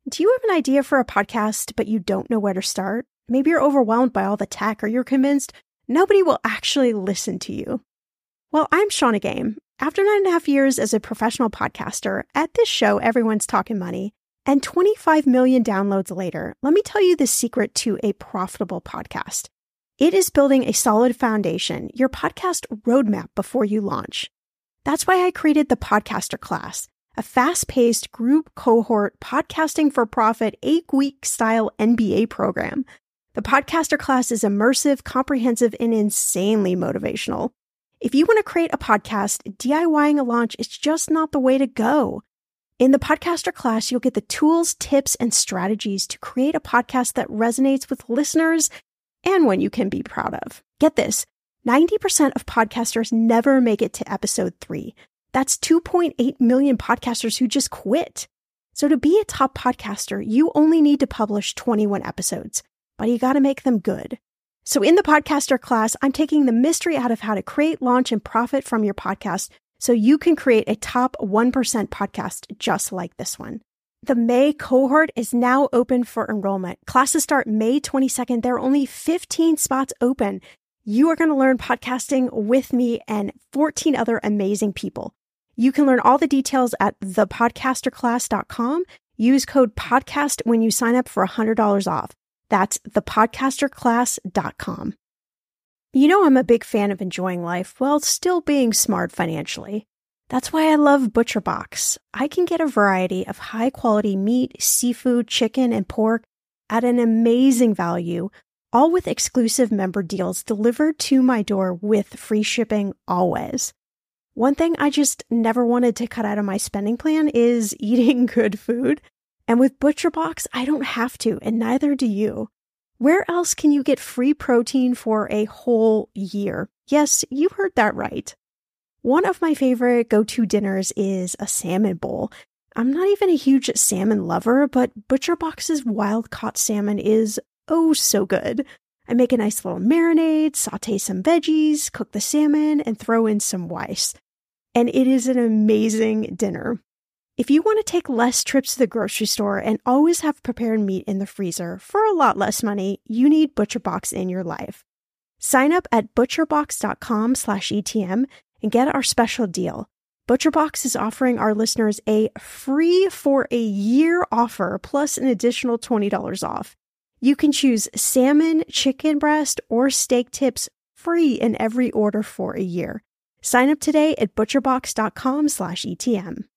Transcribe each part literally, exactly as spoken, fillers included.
Do you have an idea for a podcast, but you don't know where to start? Maybe you're overwhelmed by all the tech, or you're convinced nobody will actually listen to you. Well, I'm Shannah Game. After nine and a half years as a professional podcaster, at this show, everyone's talking money, and twenty-five million downloads later, let me tell you the secret to a profitable podcast. It is building a solid foundation, your podcast roadmap before you launch. That's why I created the Podcaster Class, a fast-paced group cohort podcasting for profit eight-week style M B A program. The Podcaster Class is immersive, comprehensive, and insanely motivational. If you want to create a podcast, DIYing a launch is just not the way to go. In the Podcaster Class, you'll get the tools, tips, and strategies to create a podcast that resonates with listeners and one you can be proud of. Get this, ninety percent of podcasters never make it to episode three. That's two point eight million podcasters who just quit. So to be a top podcaster, you only need to publish twenty-one episodes, but you got to make them good. So in the Podcaster Class, I'm taking the mystery out of how to create, launch, and profit from your podcast so you can create a top one percent podcast just like this one. The May cohort is now open for enrollment. Classes start May twenty-second. There are only fifteen spots open. You are going to learn podcasting with me and fourteen other amazing people. You can learn all the details at the podcaster class dot com. Use code PODCAST when you sign up for one hundred dollars off. That's the podcaster class dot com. You know I'm a big fan of enjoying life while still being smart financially. That's why I love ButcherBox. I can get a variety of high-quality meat, seafood, chicken, and pork at an amazing value, all with exclusive member deals delivered to my door with free shipping always. One thing I just never wanted to cut out of my spending plan is eating good food. And with ButcherBox, I don't have to, and neither do you. Where else can you get free protein for a whole year? Yes, you heard that right. One of my favorite go-to dinners is a salmon bowl. I'm not even a huge salmon lover, but ButcherBox's wild-caught salmon is oh so good. I make a nice little marinade, saute some veggies, cook the salmon, and throw in some rice. And it is an amazing dinner. If you want to take less trips to the grocery store and always have prepared meat in the freezer for a lot less money, you need ButcherBox in your life. Sign up at butcherbox dot com slash E T M and get our special deal. ButcherBox is offering our listeners a free for a year offer plus an additional twenty dollars off. You can choose salmon, chicken breast, or steak tips free in every order for a year. Sign up today at butcherbox dot com slash E T M.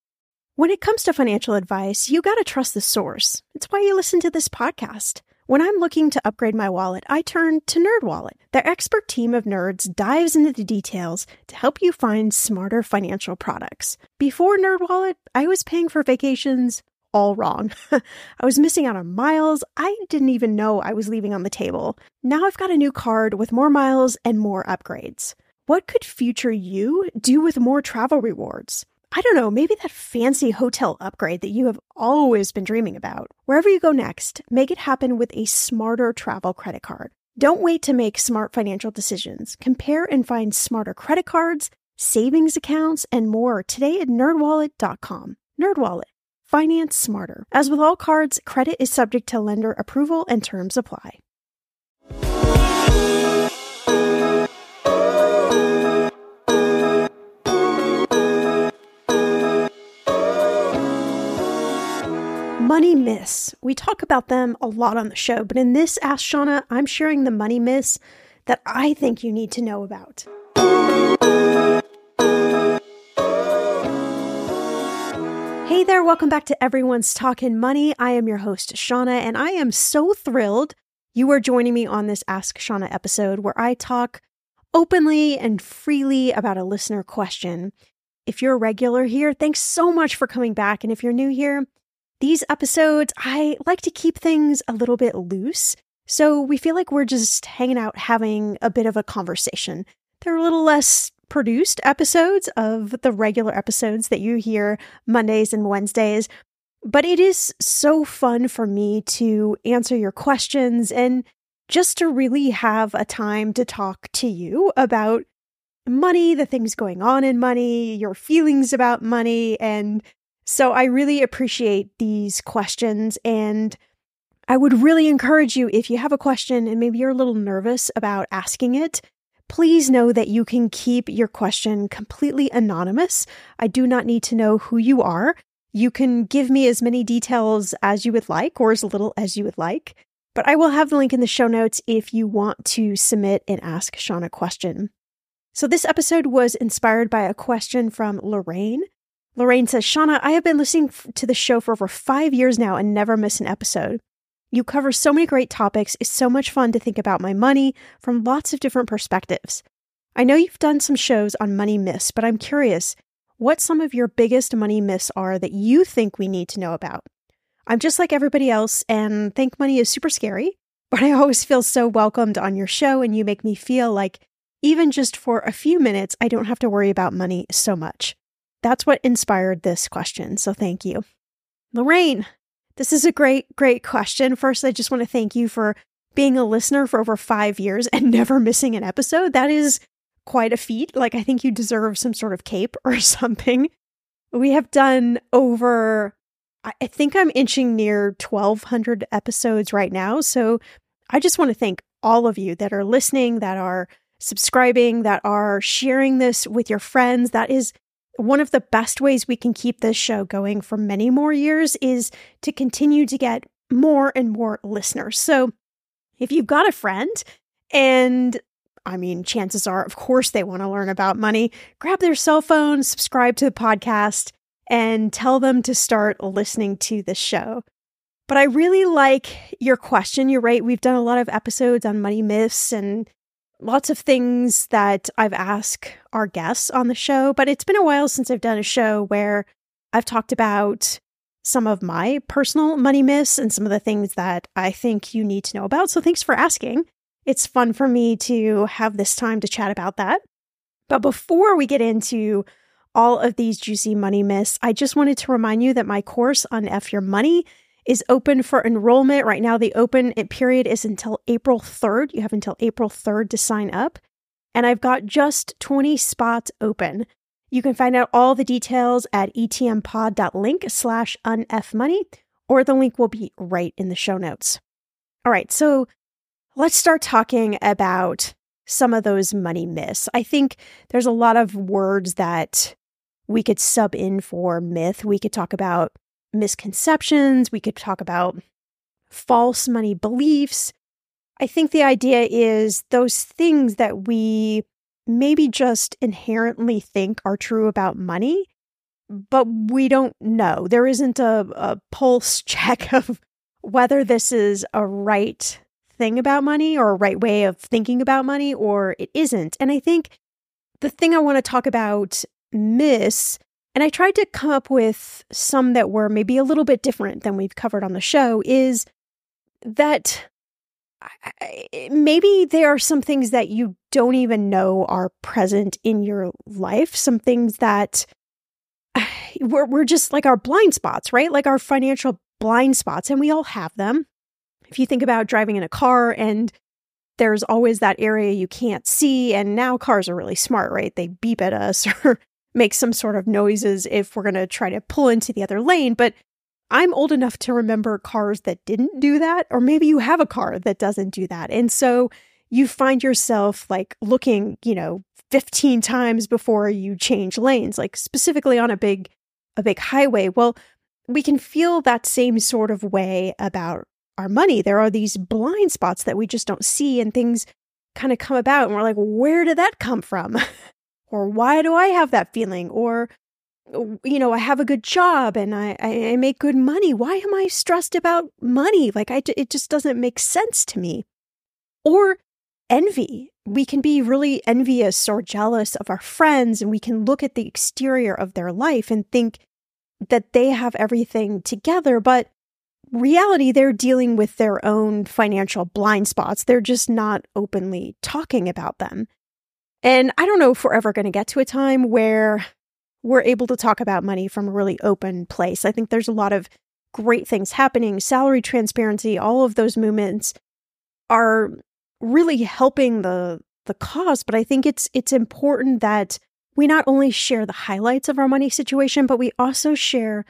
When it comes to financial advice, you got to trust the source. It's why you listen to this podcast. When I'm looking to upgrade my wallet, I turn to NerdWallet. Their expert team of nerds dives into the details to help you find smarter financial products. Before NerdWallet, I was paying for vacations all wrong. I was missing out on miles I didn't even know I was leaving on the table. Now I've got a new card with more miles and more upgrades. What could future you do with more travel rewards? I don't know, maybe that fancy hotel upgrade that you have always been dreaming about. Wherever you go next, make it happen with a smarter travel credit card. Don't wait to make smart financial decisions. Compare and find smarter credit cards, savings accounts, and more today at nerd wallet dot com. NerdWallet. Finance smarter. As with all cards, credit is subject to lender approval and terms apply. Money myths. We talk about them a lot on the show, but in this Ask Shannah, I'm sharing the money myths that I think you need to know about. Hey there, welcome back to Everyone's Talkin' Money. I am your host, Shannah, and I am so thrilled you are joining me on this Ask Shannah episode where I talk openly and freely about a listener question. If you're a regular here, thanks so much for coming back. And if you're new here, these episodes, I like to keep things a little bit loose, so we feel like we're just hanging out having a bit of a conversation. They're a little less produced episodes of the regular episodes that you hear Mondays and Wednesdays, but it is so fun for me to answer your questions and just to really have a time to talk to you about money, the things going on in money, your feelings about money, and So I really appreciate these questions, and I would really encourage you, if you have a question and maybe you're a little nervous about asking it, please know that you can keep your question completely anonymous. I do not need to know who you are. You can give me as many details as you would like, or as little as you would like, but I will have the link in the show notes if you want to submit and ask Sean a question. So this episode was inspired by a question from Lorraine. Lorraine says, Shauna, I have been listening to the show for over five years now and never miss an episode. You cover so many great topics. It's so much fun to think about my money from lots of different perspectives. I know you've done some shows on money myths, but I'm curious what some of your biggest money myths are that you think we need to know about. I'm just like everybody else and think money is super scary, but I always feel so welcomed on your show, and you make me feel like even just for a few minutes, I don't have to worry about money so much. That's what inspired this question, so thank you. Lorraine, this is a great, great question. First, I just want to thank you for being a listener for over five years and never missing an episode. That is quite a feat. Like, I think you deserve some sort of cape or something. We have done over, I think I'm inching near twelve hundred episodes right now. So I just want to thank all of you that are listening, that are subscribing, that are sharing this with your friends. That is one of the best ways we can keep this show going for many more years, is to continue to get more and more listeners. So if you've got a friend, and I mean, chances are, of course, they want to learn about money, grab their cell phone, subscribe to the podcast, and tell them to start listening to the show. But I really like your question. You're right. We've done a lot of episodes on money myths and lots of things that I've asked our guests on the show, but it's been a while since I've done a show where I've talked about some of my personal money myths and some of the things that I think you need to know about. So thanks for asking. It's fun for me to have this time to chat about that. But before we get into all of these juicy money myths, I just wanted to remind you that my course on F Your Money is open for enrollment. Right now, the open period is until April third. You have until April third to sign up. And I've got just twenty spots open. You can find out all the details at etmpod.link slash unfmoney, or the link will be right in the show notes. All right, so let's start talking about some of those money myths. I think there's a lot of words that we could sub in for myth. We could talk about misconceptions. We could talk about false money beliefs. I think the idea is those things that we maybe just inherently think are true about money, but we don't know. There isn't a, a pulse check of whether this is a right thing about money or a right way of thinking about money, or it isn't. And I think the thing I want to talk about myths, and I tried to come up with some that were maybe a little bit different than we've covered on the show, is that maybe there are some things that you don't even know are present in your life. Some things that we're, we're just like our blind spots, right? Like our financial blind spots, and we all have them. If you think about driving in a car and there's always that area you can't see, and now cars are really smart, right? They beep at us or make some sort of noises if we're going to try to pull into the other lane. But I'm old enough to remember cars that didn't do that, or maybe you have a car that doesn't do that. And so you find yourself like looking, you know, fifteen times before you change lanes, like specifically on a big, a big highway. Well, we can feel that same sort of way about our money. There are these blind spots that we just don't see, and things kind of come about and we're like, where did that come from? Or why do I have that feeling? Or, you know, I have a good job and I, I make good money. Why am I stressed about money? Like, I, it just doesn't make sense to me. Or envy. We can be really envious or jealous of our friends, and we can look at the exterior of their life and think that they have everything together. But reality, they're dealing with their own financial blind spots. They're just not openly talking about them. And I don't know if we're ever going to get to a time where we're able to talk about money from a really open place. I think there's a lot of great things happening. Salary transparency, all of those movements are really helping the the cause. But I think it's it's important that we not only share the highlights of our money situation, but we also share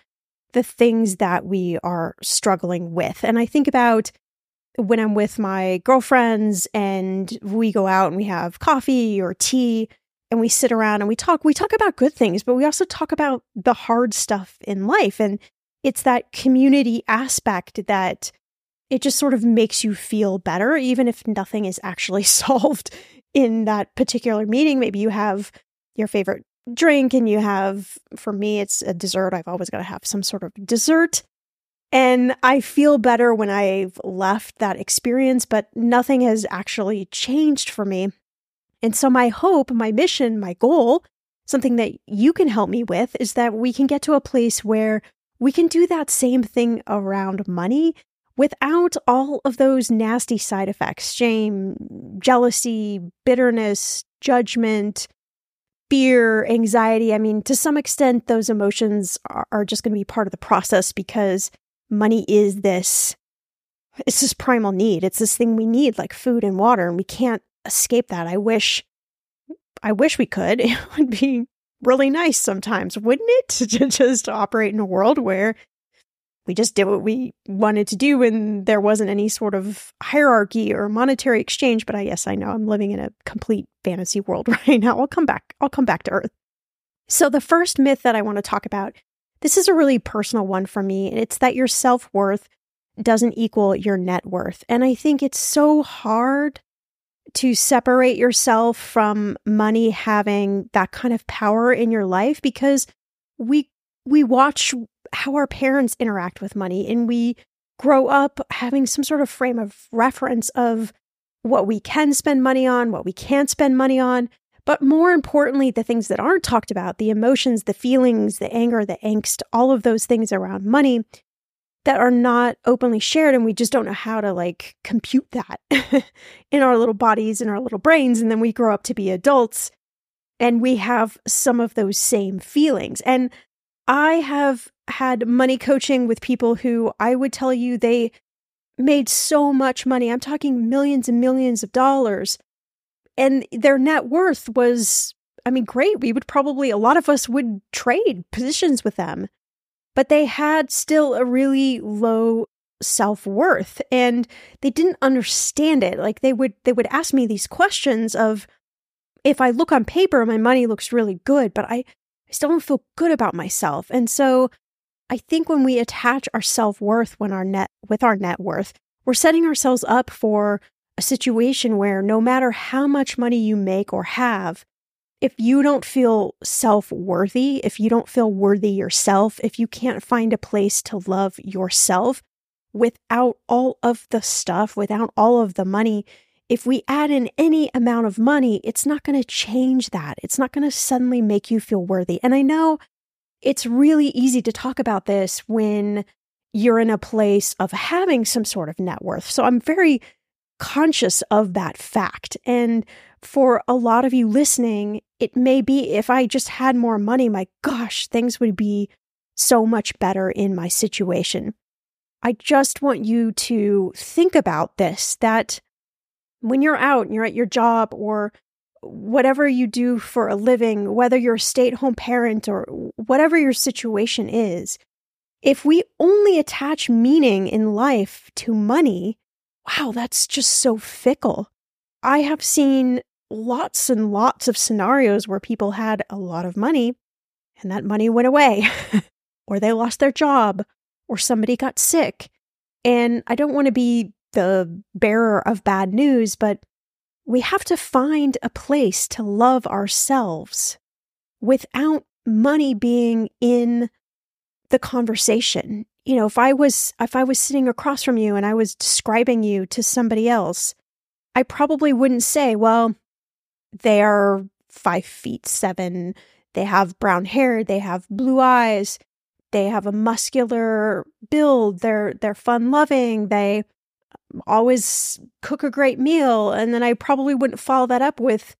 the things that we are struggling with. And I think about when I'm with my girlfriends and we go out and we have coffee or tea and we sit around and we talk, we talk about good things, but we also talk about the hard stuff in life. And it's that community aspect that it just sort of makes you feel better, even if nothing is actually solved in that particular meeting. Maybe you have your favorite drink and you have, for me, it's a dessert. I've always got to have some sort of dessert. And I feel better when I've left that experience, but nothing has actually changed for me. And so my hope, my mission, my goal, something that you can help me with is that we can get to a place where we can do that same thing around money without all of those nasty side effects, shame, jealousy, bitterness, judgment, fear, anxiety. I mean, to some extent, those emotions are, are just going to be part of the process because money is this, it's this primal need. It's this thing we need, like food and water, and we can't escape that. I wish, I wish we could. It would be really nice sometimes, wouldn't it? To just operate in a world where we just did what we wanted to do and there wasn't any sort of hierarchy or monetary exchange. But I guess I know I'm living in a complete fantasy world right now. I'll come back. I'll come back to Earth. So the first myth that I want to talk about, this is a really personal one for me, and it's that your self-worth doesn't equal your net worth. And I think it's so hard to separate yourself from money having that kind of power in your life because we we watch how our parents interact with money and we grow up having some sort of frame of reference of what we can spend money on, what we can't spend money on. But more importantly, the things that aren't talked about, the emotions, the feelings, the anger, the angst, all of those things around money that are not openly shared. And we just don't know how to like compute that in our little bodies, in our little brains. And then we grow up to be adults and we have some of those same feelings. And I have had money coaching with people who I would tell you they made so much money. I'm talking millions and millions of dollars. And their net worth was, I mean, great. We would probably, a lot of us would trade positions with them. But they had still a really low self-worth and they didn't understand it. Like they would they would ask me these questions of, if I look on paper, my money looks really good, but I, I still don't feel good about myself. And so I think when we attach our self-worth when our net with our net worth, we're setting ourselves up for a situation where no matter how much money you make or have, if you don't feel self-worthy, if you don't feel worthy yourself, if you can't find a place to love yourself without all of the stuff, without all of the money, if we add in any amount of money, it's not going to change that. It's not going to suddenly make you feel worthy. And I know it's really easy to talk about this when you're in a place of having some sort of net worth. So I'm very conscious of that fact. And for a lot of you listening, it may be if I just had more money, my gosh, things would be so much better in my situation. I just want you to think about this, that when you're out and you're at your job or whatever you do for a living, whether you're a stay-at-home parent or whatever your situation is, if we only attach meaning in life to money, wow, that's just so fickle. I have seen lots and lots of scenarios where people had a lot of money and that money went away or they lost their job or somebody got sick. And I don't want to be the bearer of bad news, but we have to find a place to love ourselves without money being in the conversation. You know, if I was if I was sitting across from you and I was describing you to somebody else, I probably wouldn't say, well, they are five feet seven, they have brown hair, they have blue eyes, they have a muscular build, they're they're fun-loving, they always cook a great meal. And then I probably wouldn't follow that up with,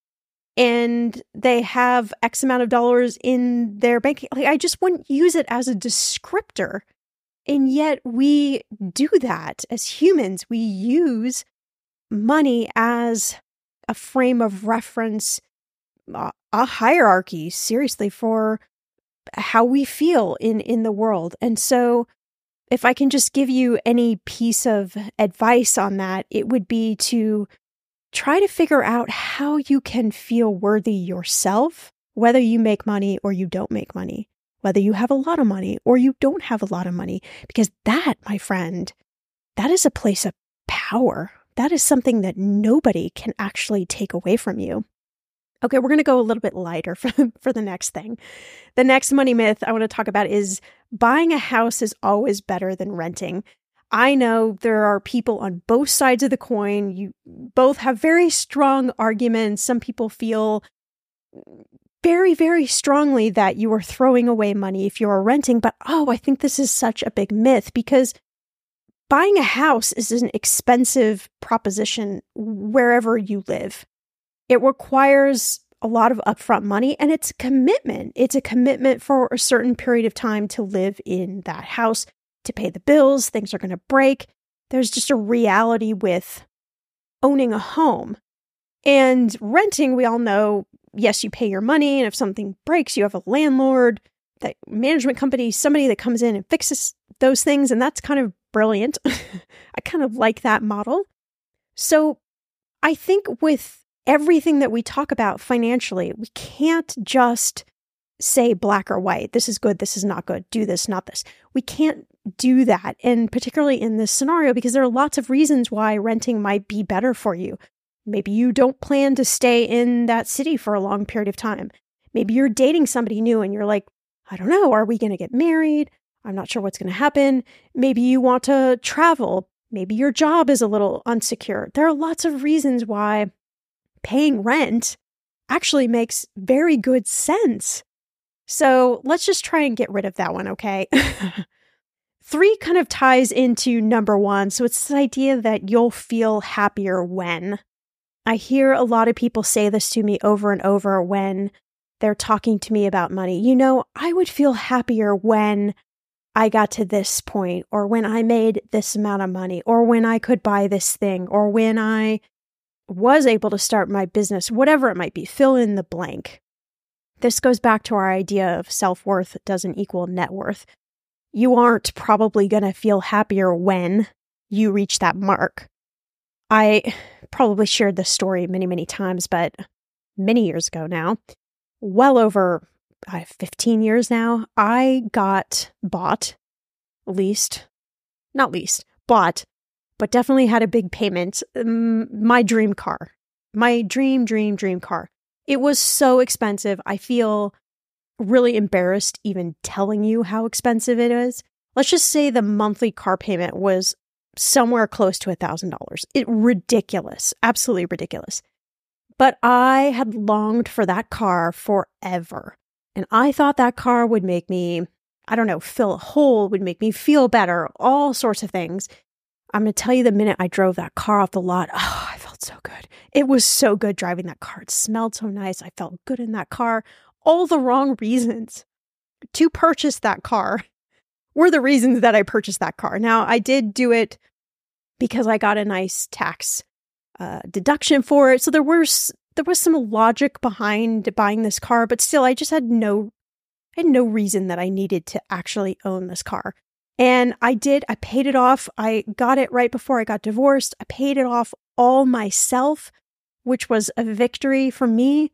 and they have X amount of dollars in their bank. Like, I just wouldn't use it as a descriptor. And yet we do that as humans. We use money as a frame of reference, a hierarchy, seriously, for how we feel in, in the world. And so if I can just give you any piece of advice on that, it would be to try to figure out how you can feel worthy yourself, whether you make money or you don't make money, whether you have a lot of money or you don't have a lot of money, because that, my friend, that is a place of power. That is something that nobody can actually take away from you. Okay, we're going to go a little bit lighter for, for the next thing. The next money myth I want to talk about is buying a house is always better than renting. I know there are people on both sides of the coin. You both have very strong arguments. Some people feel very, very strongly that you are throwing away money if you are renting. But oh, I think this is such a big myth, because buying a house is an expensive proposition wherever you live. It requires a lot of upfront money, and it's a commitment. It's a commitment for a certain period of time to live in that house, to pay the bills. Things are going to break. There's just a reality with owning a home. And renting, we all know, yes, you pay your money, and if something breaks, you have a landlord, that management company, somebody that comes in and fixes those things, and that's kind of brilliant. I kind of like that model. So I think with everything that we talk about financially, we can't just say black or white. This is good. This is not good. Do this, not this. We can't do that. And particularly in this scenario, because there are lots of reasons why renting might be better for you. Maybe you don't plan to stay in that city for a long period of time. Maybe you're dating somebody new and you're like, I don't know, are we going to get married? I'm not sure what's going to happen. Maybe you want to travel. Maybe your job is a little unsecure. There are lots of reasons why paying rent actually makes very good sense. So let's just try and get rid of that one, okay? Three kind of ties into number one. So it's this idea that you'll feel happier when. I hear a lot of people say this to me over and over when they're talking to me about money. You know, I would feel happier when I got to this point, or when I made this amount of money, or when I could buy this thing, or when I was able to start my business, whatever it might be, fill in the blank. This goes back to our idea of self-worth doesn't equal net worth. You aren't probably going to feel happier when you reach that mark. I probably shared this story many, many times, but many years ago now, well over uh, fifteen years now, I got bought, leased, not leased, bought, but definitely had a big payment, um, my dream car, my dream, dream, dream car. It was so expensive. I feel really embarrassed even telling you how expensive it is. Let's just say the monthly car payment was somewhere close to a thousand dollars. It ridiculous, absolutely ridiculous. But I had longed for that car forever. And I thought that car would make me, I don't know, fill a hole, would make me feel better, all sorts of things. I'm going to tell you, the minute I drove that car off the lot, oh, I felt so good. It was so good driving that car. It smelled so nice. I felt good in that car. All the wrong reasons to purchase that car were the reasons that I purchased that car. Now, I did do it because I got a nice tax uh, deduction for it. So there was there was some logic behind buying this car, but still, I just had no I had no reason that I needed to actually own this car. And I did, I paid it off. I got it right before I got divorced. I paid it off all myself, which was a victory for me.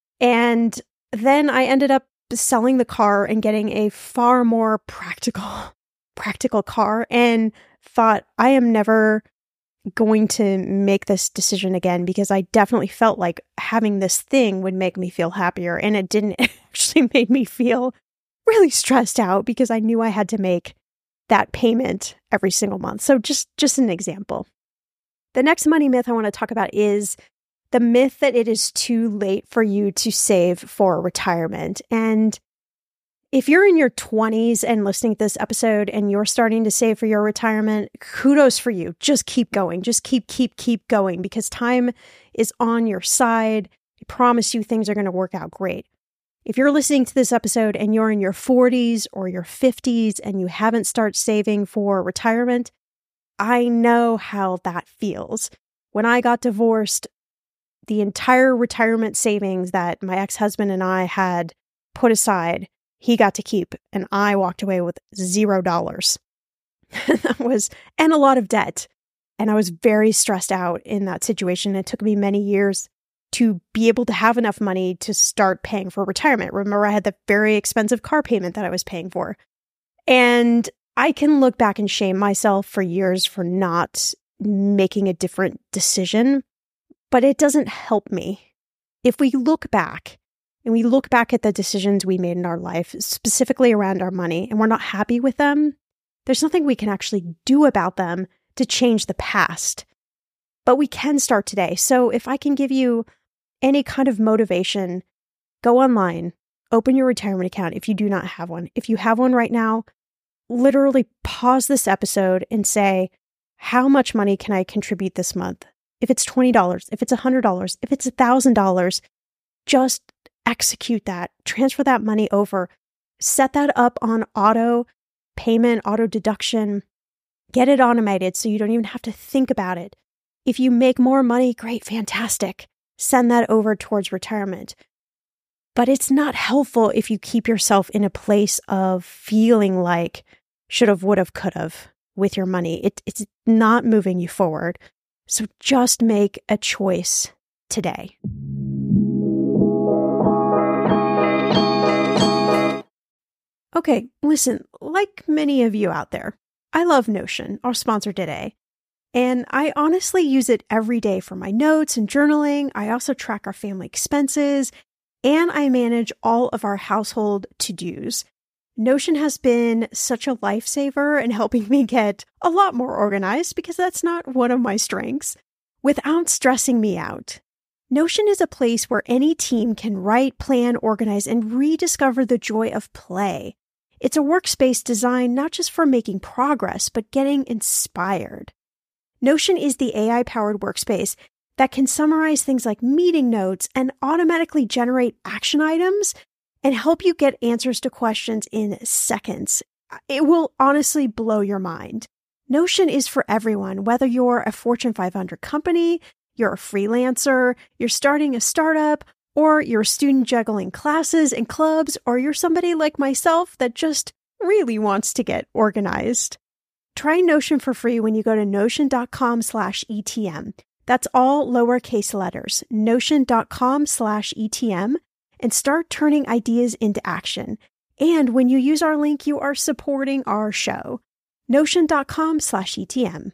And then I ended up selling the car and getting a far more practical, practical car, and thought, I am never going to make this decision again, because I definitely felt like having this thing would make me feel happier. And it didn't. It actually made me feel really stressed out because I knew I had to make that payment every single month. So just, just an example. The next money myth I want to talk about is the myth that it is too late for you to save for retirement. And if you're in your twenties and listening to this episode and you're starting to save for your retirement, kudos for you. Just keep going. Just keep, keep, keep going, because time is on your side. I promise you things are going to work out great. If you're listening to this episode and you're in your forties or your fifties and you haven't started saving for retirement, I know how that feels. When I got divorced, the entire retirement savings that my ex-husband and I had put aside, he got to keep, and I walked away with zero dollars. That was, and a lot of debt. And I was very stressed out in that situation. It took me many years to be able to have enough money to start paying for retirement. Remember, I had the very expensive car payment that I was paying for. And I can look back and shame myself for years for not making a different decision, but it doesn't help me. If we look back and we look back at the decisions we made in our life, specifically around our money, and we're not happy with them, there's nothing we can actually do about them to change the past. But we can start today. So if I can give you any kind of motivation, go online, open your retirement account if you do not have one. If you have one right now, literally pause this episode and say, how much money can I contribute this month? If it's twenty dollars, if it's one hundred dollars, if it's one thousand dollars, just execute that, transfer that money over, set that up on auto payment, auto deduction, get it automated so you don't even have to think about it. If you make more money, great, fantastic. Send that over towards retirement. But it's not helpful if you keep yourself in a place of feeling like should have, would have, could have with your money. It, it's not moving you forward. So just make a choice today. Okay, listen, like many of you out there, I love Notion, our sponsor today. And I honestly use it every day for my notes and journaling. I also track our family expenses, and I manage all of our household to-dos. Notion has been such a lifesaver in helping me get a lot more organized because that's not one of my strengths, without stressing me out. Notion is a place where any team can write, plan, organize, and rediscover the joy of play. It's a workspace designed not just for making progress, but getting inspired. Notion is the A I-powered workspace that can summarize things like meeting notes and automatically generate action items and help you get answers to questions in seconds. It will honestly blow your mind. Notion is for everyone, whether you're a Fortune five hundred company, you're a freelancer, you're starting a startup, or you're a student juggling classes and clubs, or you're somebody like myself that just really wants to get organized. Try Notion for free when you go to notion.com slash ETM. That's all lowercase letters, notion.com slash ETM, and start turning ideas into action. And when you use our link, you are supporting our show. Notion.com slash ETM.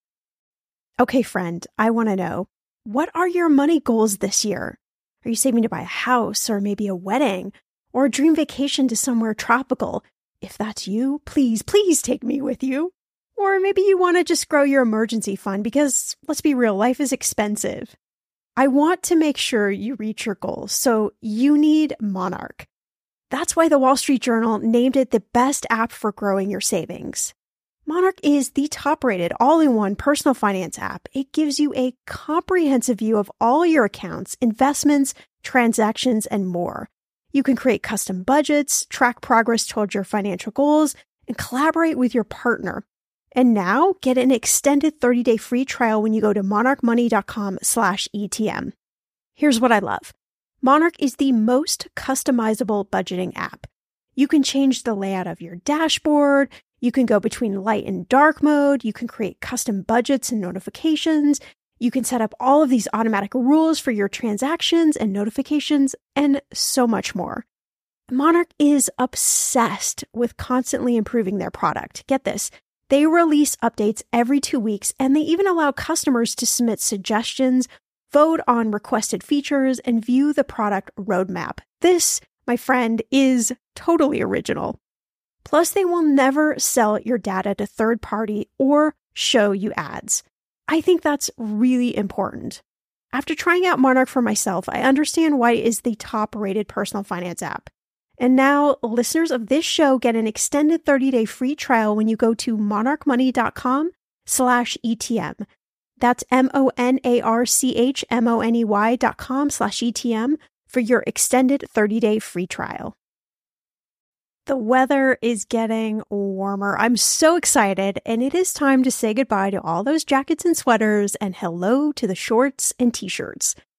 Okay, friend, I want to know, what are your money goals this year? Are you saving to buy a house or maybe a wedding or a dream vacation to somewhere tropical? If that's you, please, please take me with you. Or maybe you want to just grow your emergency fund because, let's be real, life is expensive. I want to make sure you reach your goals, so you need Monarch. That's why the Wall Street Journal named it the best app for growing your savings. Monarch is the top-rated all-in-one personal finance app. It gives you a comprehensive view of all your accounts, investments, transactions, and more. You can create custom budgets, track progress towards your financial goals, and collaborate with your partner. And now, get an extended thirty-day free trial when you go to monarchmoney.com slash ETM. Here's what I love. Monarch is the most customizable budgeting app. You can change the layout of your dashboard. You can go between light and dark mode. You can create custom budgets and notifications. You can set up all of these automatic rules for your transactions and notifications, and so much more. Monarch is obsessed with constantly improving their product. Get this. They release updates every two weeks, and they even allow customers to submit suggestions, vote on requested features, and view the product roadmap. This, my friend, is totally original. Plus, they will never sell your data to third party or show you ads. I think that's really important. After trying out Monarch for myself, I understand why it is the top-rated personal finance app. And now, listeners of this show get an extended thirty-day free trial when you go to monarchmoney.com slash ETM. That's M-O-N-A-R-C-H-M-O-N-E-Y dot com slash ETM for your extended thirty-day free trial. The weather is getting warmer. I'm so excited, and it is time to say goodbye to all those jackets and sweaters and hello to the shorts and t-shirts.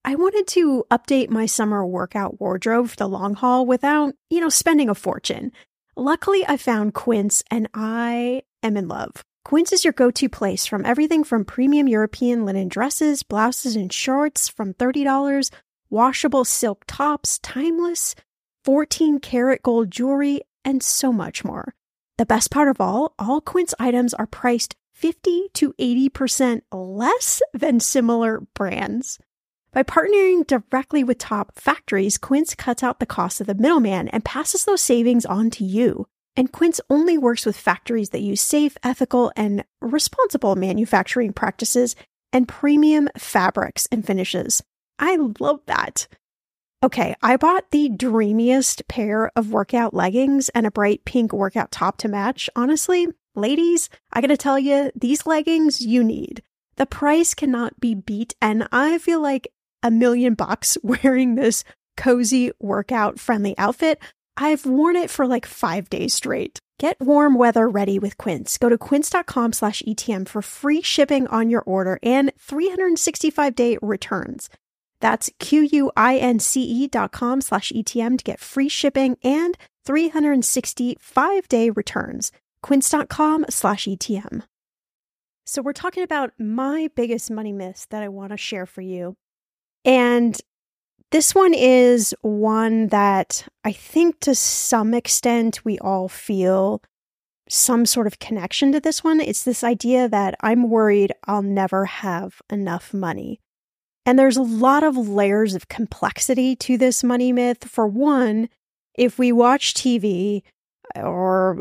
I wanted to update my summer workout wardrobe for the long haul without, you know, spending a fortune. Luckily, I found Quince and I am in love. Quince is your go-to place from everything from premium European linen dresses, blouses, and shorts from thirty dollars, washable silk tops, timeless, fourteen karat gold jewelry, and so much more. The best part of all, all Quince items are priced fifty to eighty percent less than similar brands. By partnering directly with top factories, Quince cuts out the cost of the middleman and passes those savings on to you. And Quince only works with factories that use safe, ethical, and responsible manufacturing practices and premium fabrics and finishes. I love that. Okay, I bought the dreamiest pair of workout leggings and a bright pink workout top to match. Honestly, ladies, I gotta tell you, these leggings you need. The price cannot be beat, and I feel like a million bucks wearing this cozy workout-friendly outfit. I've worn it for like five days straight. Get warm weather ready with Quince. Go to quince.com slash ETM for free shipping on your order and three hundred sixty-five day returns. That's Q-U-I-N-C-E dot com slash ETM to get free shipping and three hundred sixty-five day returns. Quince.com slash ETM. So we're talking about my biggest money myths that I want to share for you. And this one is one that I think to some extent we all feel some sort of connection to this one. It's this idea that I'm worried I'll never have enough money. And there's a lot of layers of complexity to this money myth. For one, if we watch T V or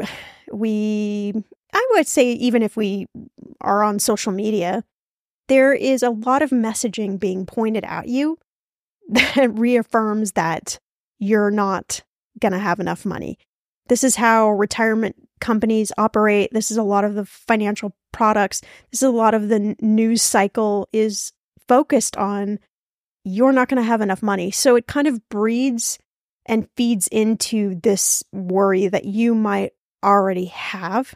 we, I would say even if we are on social media, there is a lot of messaging being pointed at you that reaffirms that you're not going to have enough money. This is how retirement companies operate. This is a lot of the financial products. This is a lot of the news cycle is focused on you're not going to have enough money. So it kind of breeds and feeds into this worry that you might already have.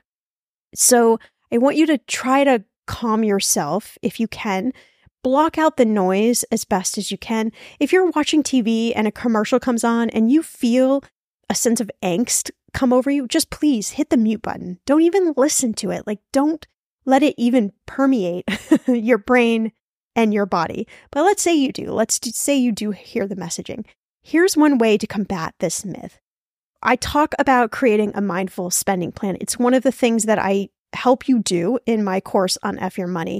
So I want you to try to calm yourself if you can. Block out the noise as best as you can. If you're watching T V and a commercial comes on and you feel a sense of angst come over you, just please hit the mute button. Don't even listen to it. Like, don't let it even permeate your brain and your body. But let's say you do. Let's say you do hear the messaging. Here's one way to combat this myth. I talk about creating a mindful spending plan. It's one of the things that I help you do in my course on F Your Money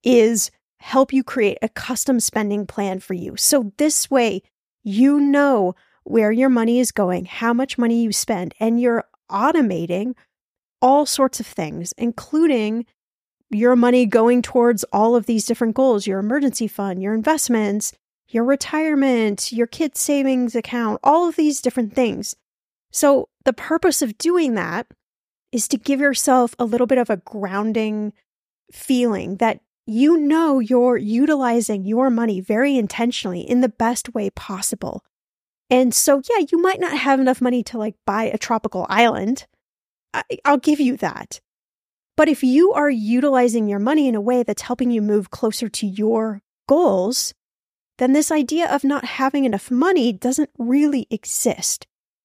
is help you create a custom spending plan for you. So this way, you know where your money is going, how much money you spend, and you're automating all sorts of things, including your money going towards all of these different goals, your emergency fund, your investments, your retirement, your kids' savings account, all of these different things. So the purpose of doing that is to give yourself a little bit of a grounding feeling that you know you're utilizing your money very intentionally in the best way possible. And so, yeah, you might not have enough money to like buy a tropical island. I, I'll give you that. But if you are utilizing your money in a way that's helping you move closer to your goals, then this idea of not having enough money doesn't really exist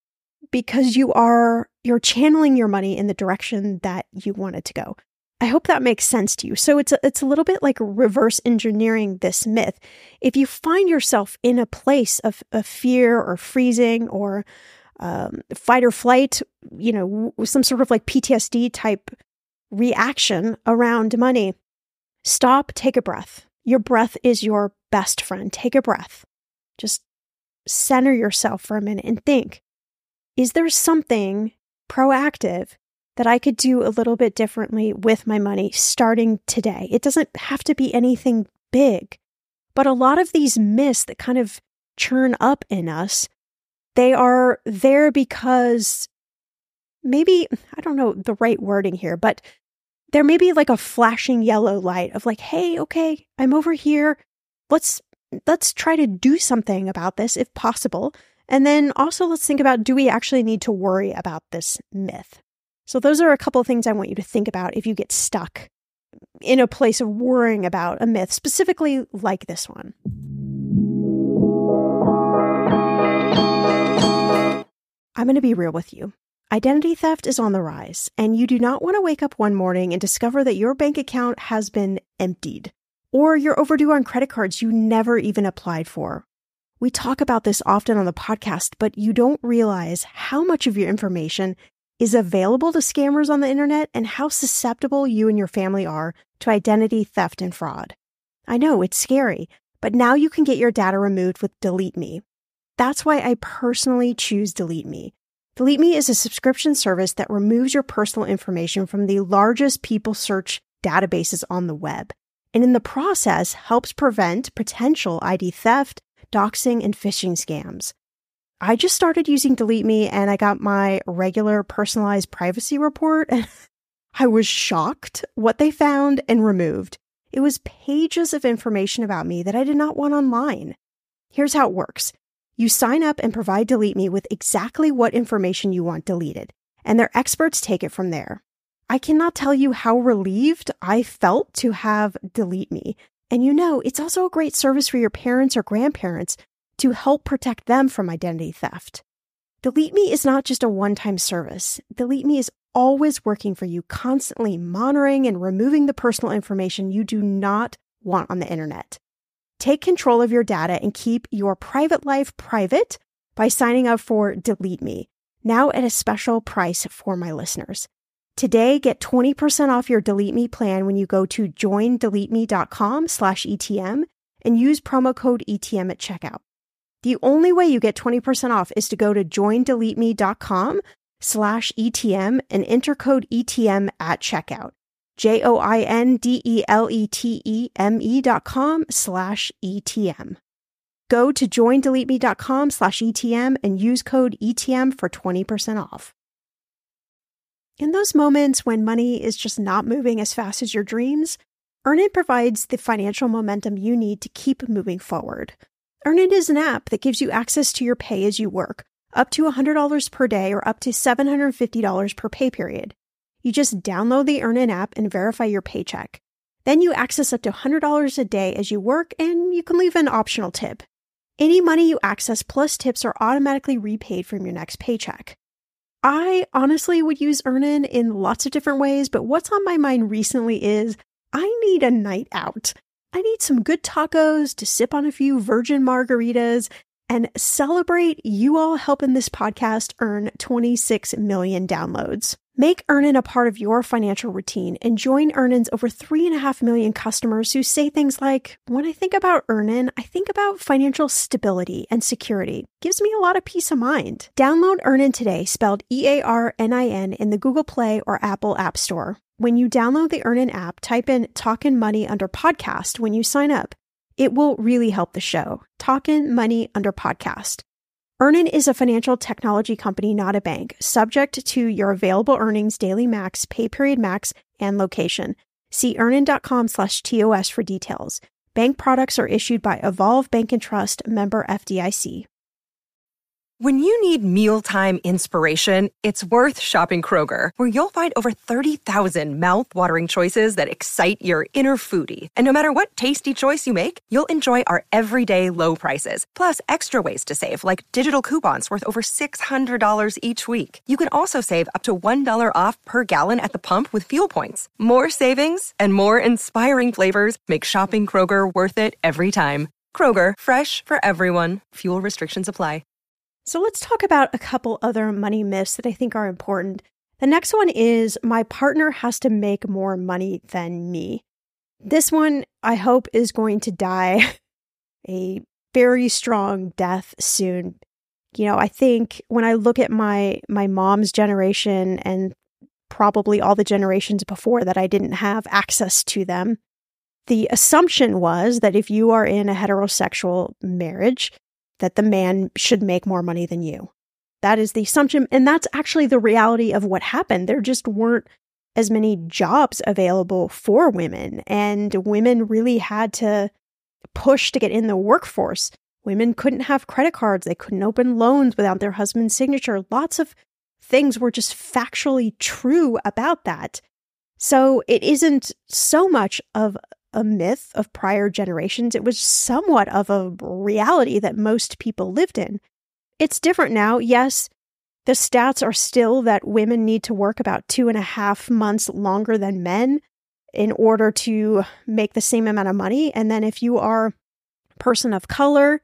because you are, you're channeling your money in the direction that you want it to go. I hope that makes sense to you. So it's a, it's a little bit like reverse engineering this myth. If you find yourself in a place of, of fear or freezing or um, fight or flight, you know, some sort of like P T S D type reaction around money, stop, take a breath. Your breath is your best friend. Take a breath. Just center yourself for a minute and think, is there something proactive that I could do a little bit differently with my money starting today? It doesn't have to be anything big, but a lot of these myths that kind of churn up in us, they are there because maybe, I don't know the right wording here, but there may be like a flashing yellow light of like, hey, okay, I'm over here. Let's, let's try to do something about this if possible. And then also let's think about, do we actually need to worry about this myth? So those are a couple of things I want you to think about if you get stuck in a place of worrying about a myth, specifically like this one. I'm going to be real with you. Identity theft is on the rise, and you do not want to wake up one morning and discover that your bank account has been emptied, or you're overdue on credit cards you never even applied for. We talk about this often on the podcast, but you don't realize how much of your information is available to scammers on the internet and how susceptible you and your family are to identity theft and fraud. I know, it's scary, but now you can get your data removed with Delete Me. That's why I personally choose Delete Me. Delete Me is a subscription service that removes your personal information from the largest people search databases on the web, and in the process helps prevent potential I D theft, doxing, and phishing scams. I just started using Delete Me and I got my regular personalized privacy report, and I was shocked what they found and removed. It was pages of information about me that I did not want online. Here's how it works. You sign up and provide Delete Me with exactly what information you want deleted, and their experts take it from there. I cannot tell you how relieved I felt to have Delete Me. And you know, it's also a great service for your parents or grandparents to help protect them from identity theft. Delete Me is not just a one-time service. Delete Me is always working for you, constantly monitoring and removing the personal information you do not want on the internet. Take control of your data and keep your private life private by signing up for Delete Me, now at a special price for my listeners. Today, get twenty percent off your Delete Me plan when you go to joindeleteme.com slash ETM and use promo code E T M at checkout. The only way you get twenty percent off is to go to joindeleteme.com slash ETM and enter code E T M at checkout. J-O-I-N-D-E-L-E-T-E-M-E dot com slash E-T-M. Go to joindeleteme.com slash E-T-M and use code E T M for twenty percent off. In those moments when money is just not moving as fast as your dreams, Earnin provides the financial momentum you need to keep moving forward. Earnin is an app that gives you access to your pay as you work, up to one hundred dollars per day or up to seven hundred fifty dollars per pay period. You just download the Earnin app and verify your paycheck. Then you access up to one hundred dollars a day as you work, and you can leave an optional tip. Any money you access plus tips are automatically repaid from your next paycheck. I honestly would use Earnin in lots of different ways, but what's on my mind recently is I need a night out. I need some good tacos to sip on a few virgin margaritas and celebrate you all helping this podcast earn twenty-six million downloads. Make Earnin a part of your financial routine and join Earnin's over three and a half million customers who say things like, when I think about Earnin, I think about financial stability and security. Gives me a lot of peace of mind. Download Earnin today, spelled E A R N I N, in the Google Play or Apple App Store. When you download the Earnin app, type in Talkin' Money under podcast when you sign up. It will really help the show. Talkin' Money under podcast. Earnin is a financial technology company, not a bank, subject to your available earnings, daily max, pay period max, and location. See earnin.com slash TOS for details. Bank products are issued by Evolve Bank and Trust, member F D I C. When you need mealtime inspiration, it's worth shopping Kroger, where you'll find over thirty thousand mouth-watering choices that excite your inner foodie. And no matter what tasty choice you make, you'll enjoy our everyday low prices, plus extra ways to save, like digital coupons worth over six hundred dollars each week. You can also save up to one dollar off per gallon at the pump with fuel points. More savings and more inspiring flavors make shopping Kroger worth it every time. Kroger, fresh for everyone. Fuel restrictions apply. So let's talk about a couple other money myths that I think are important. The next one is my partner has to make more money than me. This one, I hope, is going to die a very strong death soon. You know, I think when I look at my my mom's generation and probably all the generations before that, I didn't have access to them. The assumption was that if you are in a heterosexual marriage, that the man should make more money than you. That is the assumption. And that's actually the reality of what happened. There just weren't as many jobs available for women. And women really had to push to get in the workforce. Women couldn't have credit cards. They couldn't open loans without their husband's signature. Lots of things were just factually true about that. So it isn't so much of a myth of prior generations. It was somewhat of a reality that most people lived in. It's different now. Yes, The stats are still that women need to work about two and a half months longer than men in order to make the same amount of money. And then if you are a person of color,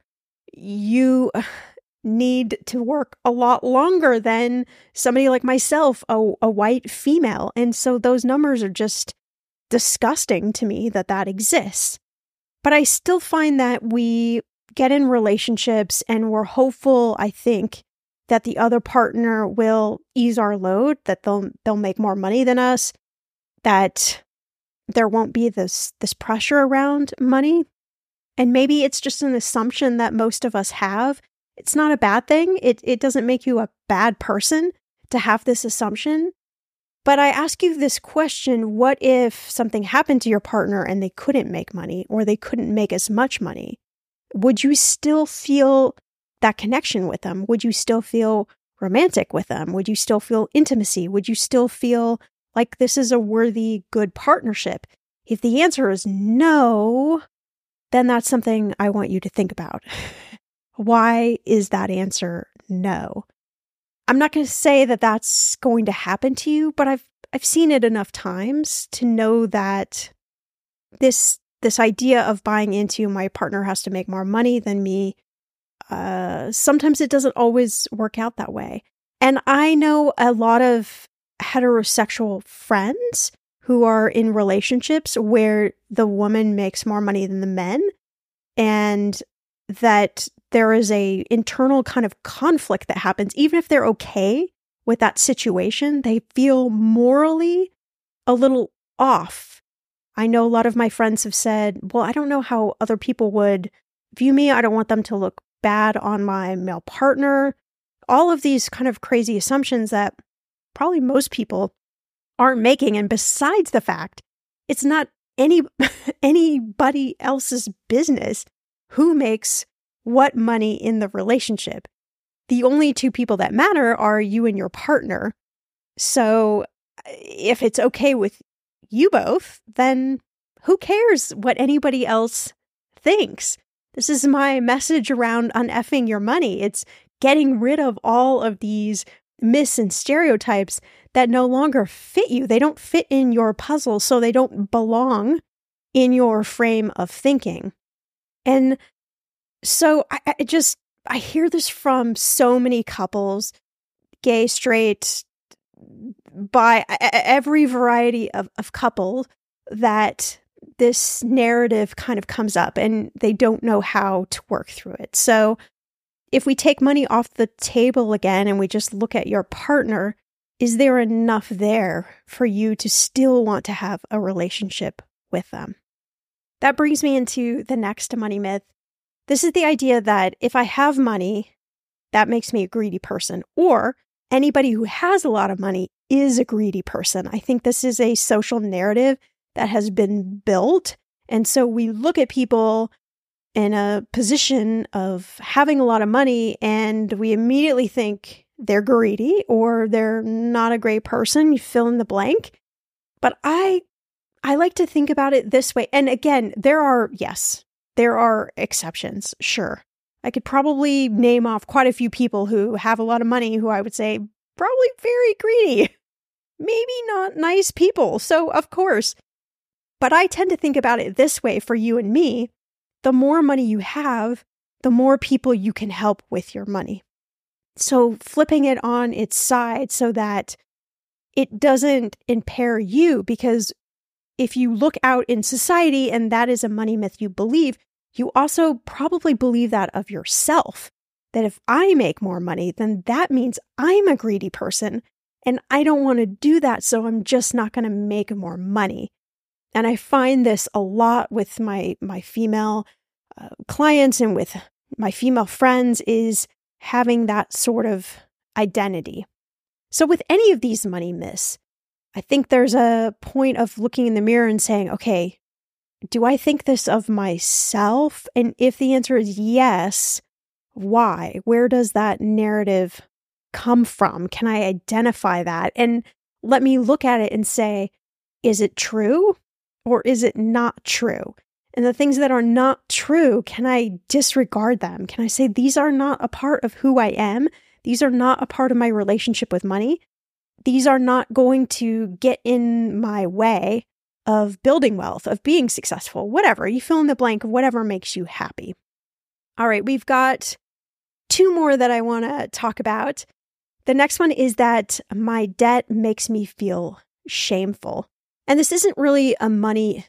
you need to work a lot longer than somebody like myself, a, a white female. And so those numbers are just disgusting to me that that exists. But I still find that we get in relationships and we're hopeful, I think, that the other partner will ease our load, that they'll they'll make more money than us, that there won't be this this pressure around money. And maybe it's just an assumption that most of us have. It's not a bad thing. It it doesn't make you a bad person to have this assumption. But I ask you this question, what if something happened to your partner and they couldn't make money or they couldn't make as much money? Would you still feel that connection with them? Would you still feel romantic with them? Would you still feel intimacy? Would you still feel like this is a worthy, good partnership? If the answer is no, then that's something I want you to think about. Why is that answer no? I'm not going to say that that's going to happen to you, but I've I've seen it enough times to know that this this idea of buying into my partner has to make more money than me, uh, sometimes it doesn't always work out that way. And I know a lot of heterosexual friends who are in relationships where the woman makes more money than the men, and that there is a internal kind of conflict that happens. Even if they're okay with that situation, they feel morally a little off. I know a lot of my friends have said, well, I don't know how other people would view me. I don't want them to look bad on my male partner. All of these kind of crazy assumptions that probably most people aren't making. And besides the fact, it's not any anybody else's business who makes what money in the relationship. The only two people that matter are you and your partner. So if it's okay with you both, then who cares what anybody else thinks? This is my message around uneffing your money. It's getting rid of all of these myths and stereotypes that no longer fit you. They don't fit in your puzzle, so they don't belong in your frame of thinking. And so I, I just, I hear this from so many couples, gay, straight, by every variety of, of couple, that this narrative kind of comes up and they don't know how to work through it. So if we take money off the table again and we just look at your partner, is there enough there for you to still want to have a relationship with them? That brings me into the next money myth. This is the idea that if I have money, that makes me a greedy person, or anybody who has a lot of money is a greedy person. I think this is a social narrative that has been built. And so we look at people in a position of having a lot of money and we immediately think they're greedy or they're not a great person. You fill in the blank. But I, I like to think about it this way. And again, there are, yes, there are exceptions, sure. I could probably name off quite a few people who have a lot of money who I would say probably very greedy, maybe not nice people. So of course, but I tend to think about it this way for you and me. The more money you have, the more people you can help with your money. So flipping it on its side so that it doesn't impair you, because if you look out in society and that is a money myth you believe, you also probably believe that of yourself, that if I make more money, then that means I'm a greedy person and I don't want to do that, so I'm just not going to make more money. And I find this a lot with my, my female uh, clients and with my female friends, is having that sort of identity. So with any of these money myths, I think there's a point of looking in the mirror and saying, okay, do I think this of myself? And if the answer is yes, why? Where does that narrative come from? Can I identify that? And let me look at it and say, is it true or is it not true? And the things that are not true, can I disregard them? Can I say these are not a part of who I am? These are not a part of my relationship with money. These are not going to get in my way of building wealth, of being successful, whatever. You fill in the blank of whatever makes you happy. All right, we've got two more that I want to talk about. The next one is that my debt makes me feel shameful. And this isn't really a money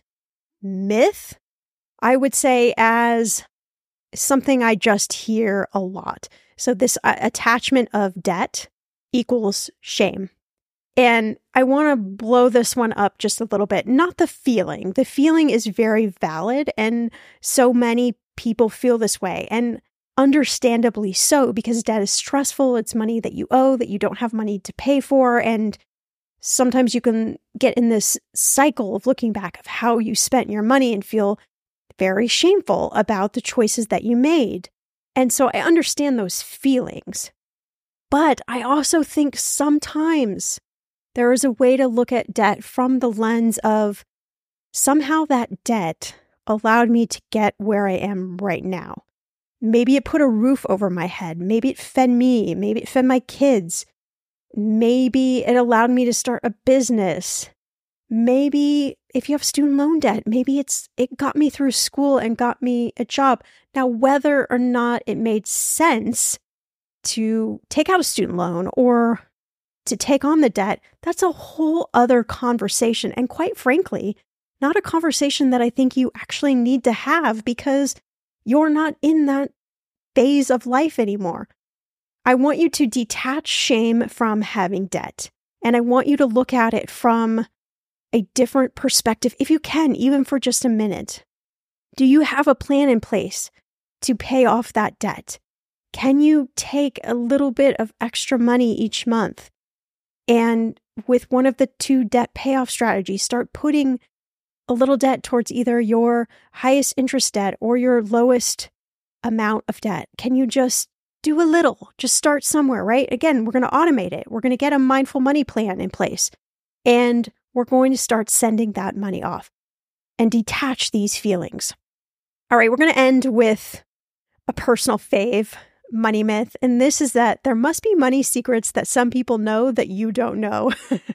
myth, I would say, as something I just hear a lot. So this uh, attachment of debt equals shame. And I want to blow this one up just a little bit. Not the feeling. The feeling is very valid, and so many people feel this way. And understandably so, because debt is stressful. It's money that you owe, that you don't have money to pay for. And sometimes you can get in this cycle of looking back of how you spent your money and feel very shameful about the choices that you made. And so I understand those feelings. But I also think sometimes there is a way to look at debt from the lens of somehow that debt allowed me to get where I am right now. Maybe it put a roof over my head. Maybe it fed me. Maybe it fed my kids. Maybe it allowed me to start a business. Maybe if you have student loan debt, maybe it's it got me through school and got me a job. Now, whether or not it made sense to take out a student loan or to take on the debt, that's a whole other conversation. And quite frankly, not a conversation that I think you actually need to have because you're not in that phase of life anymore. I want you to detach shame from having debt. And I want you to look at it from a different perspective, if you can, even for just a minute. Do you have a plan in place to pay off that debt? Can you take a little bit of extra money each month and with one of the two debt payoff strategies, start putting a little debt towards either your highest interest debt or your lowest amount of debt? Can you just do a little? Just start somewhere, right? Again, we're going to automate it. We're going to get a mindful money plan in place. And we're going to start sending that money off and detach these feelings. All right, we're going to end with a personal fave money myth. And this is that there must be money secrets that some people know that you don't know.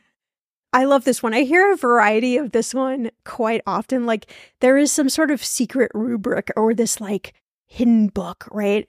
I love this one. I hear a variety of this one quite often. Like there is some sort of secret rubric or this like hidden book, right?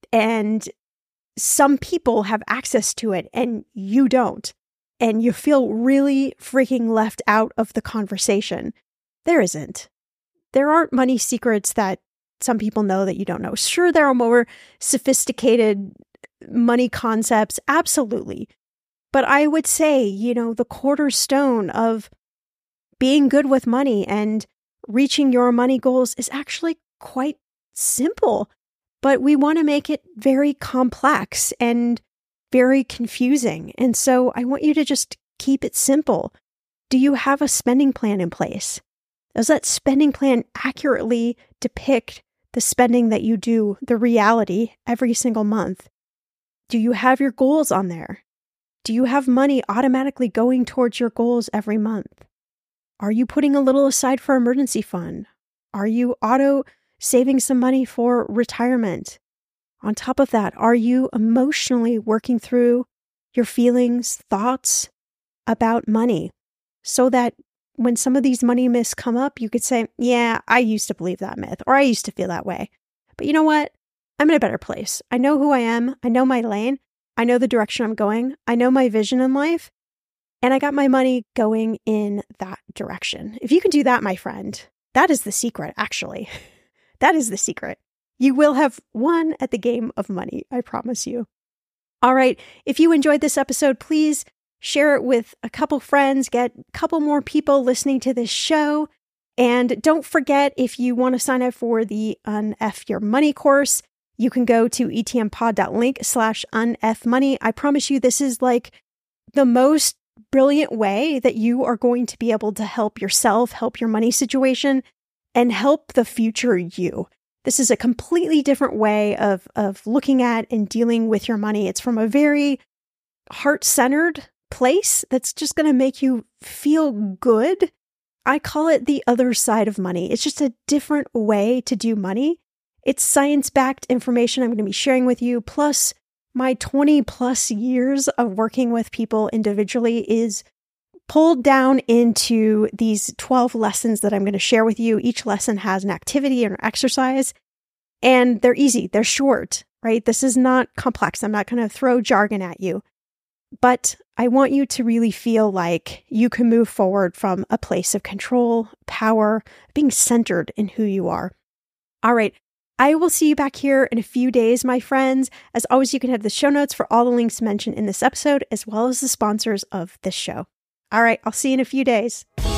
And some people have access to it and you don't. And you feel really freaking left out of the conversation. There isn't. There aren't money secrets that some people know that you don't know. Sure, there are more sophisticated money concepts. Absolutely. But I would say, you know, the cornerstone of being good with money and reaching your money goals is actually quite simple. But we want to make it very complex and very confusing. And so I want you to just keep it simple. Do you have a spending plan in place? Does that spending plan accurately depict the spending that you do, the reality, every single month? Do you have your goals on there? Do you have money automatically going towards your goals every month? Are you putting a little aside for emergency fund? Are you auto saving some money for retirement? On top of that, are you emotionally working through your feelings, thoughts about money so that when some of these money myths come up, you could say, yeah, I used to believe that myth, or I used to feel that way. But you know what? I'm in a better place. I know who I am. I know my lane. I know the direction I'm going. I know my vision in life. And I got my money going in that direction. If you can do that, my friend, that is the secret, actually. That is the secret. You will have won at the game of money, I promise you. All right, if you enjoyed this episode, please share it with a couple friends, get a couple more people listening to this show. And don't forget, if you want to sign up for the Unf Your Money course, you can go to etmpod.link slash unfmoney. I promise you, this is like the most brilliant way that you are going to be able to help yourself, help your money situation, and help the future you. This is a completely different way of, of looking at and dealing with your money. It's from a very heart-centered place that's just going to make you feel good. I call it the other side of money. It's just a different way to do money. It's science-backed information I'm going to be sharing with you, plus My twenty plus years of working with people individually is pulled down into these twelve lessons that I'm going to share with you. Each lesson has an activity or exercise, and they're easy. They're short, right? This is not complex. I'm not going to throw jargon at you, but I want you to really feel like you can move forward from a place of control, power, being centered in who you are. All right. I will see you back here in a few days, my friends. As always, you can have the show notes for all the links mentioned in this episode, as well as the sponsors of this show. All right, I'll see you in a few days.